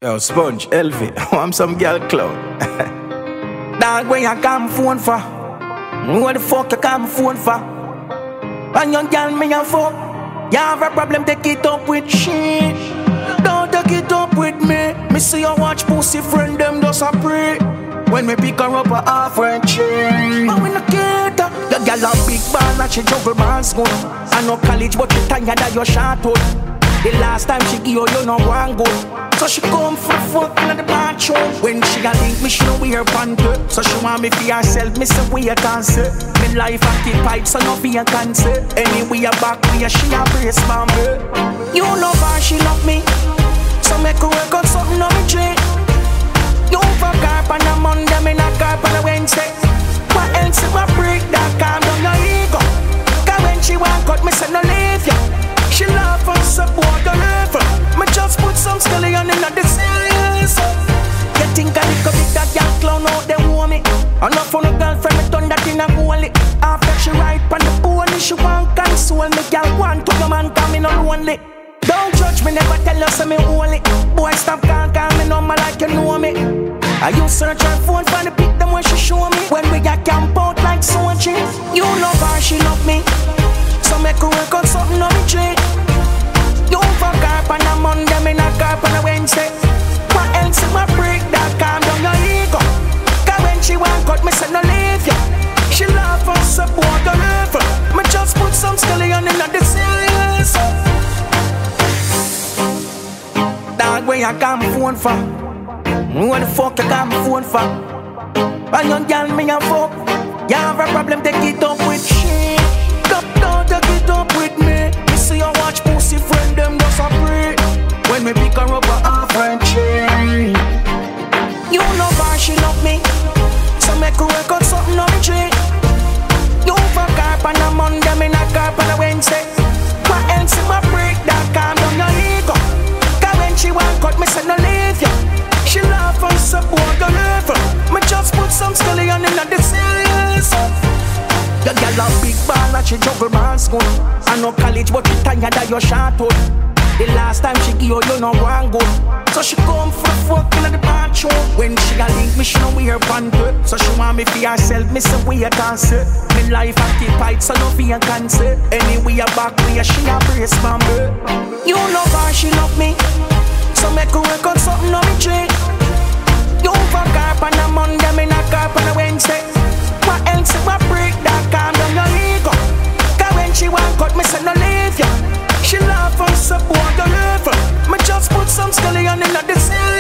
Yo, Sponge, Elvi, I'm some girl clown. Dog, where you call my phone for? What the fuck you call my phone for? And you girl me a fuck. You have a problem, take it up with shit. Don't take it up with me. Me see you watch pussy friend, them just a pray. When me pick her up a half and chain. But when I get her, the girl a big ball and she juggle balls good. I know college but you tired that you short out. The last time she give you no one good. So she come for fuck in the bathroom. When she got link me, she know we her panty. So she want me for herself, me say we a cancer. Me life occupied, so no fear cancer. Anyway, a back where she a brace for me. You love her, she love me. So make her work out something on me tree. You fuck her on a Monday, me knock her on a Wednesday. What else if I break that calm down your ego? Cause when she want cut, me say no leave you. She love and support the level. Me just put some stallion in the serious. You think I little bit that young clown out there want me? Enough for no girlfriend, me turn that in a goalie. After she ride on the pony, she want console me. Girl want to come and come in on lonely. Don't judge me, never tell you say me holy. Boy stop can't call me number like you know me. I use search her phone for the pic them when she show me. When we got camp out like Sochi. You love her, she love me. So make her work out something on me tree. You fuck her on a Monday, me knock her on a Wednesday. What else if I break that calm down your ego? Cause when she want cut, me say no leave you. She love and support the level. Me just put some stallion in the serious. Dog, where you call my phone for? What the fuck you call my phone for? And you girl me a fuck. You have a problem, take it up with shit. Don't take it up with me. Me see you watch pussy friend, them just a pray. When me pick her up a half and chain. You love her, she love me. So make her work out something on me tree. You fuck her on a Monday, me knock her on a Wednesday. What else if I break that calm down your ego? Cause when she want cut, me say no leave you. She love and support the level. Me just put some stallion in the serious. The girl a big ball and she juggle balls good. I know college but you tired that you short out. The last time she give you no one good. So she come for fuck in the bathroom. When she got link me, she know we her panty. So she want me for herself, me say we a cancer. Me life occupied, so no fear cancer. Anyway a back where she a brace for me. You love her, she love me. So make her work out something on me tree. You fuck her on a Monday, me knock her on a Wednesday. What else if I break that calm down your ego? Cause when she want cut, me say no leave you. She love and support the level. Me just put some stallion in the serious.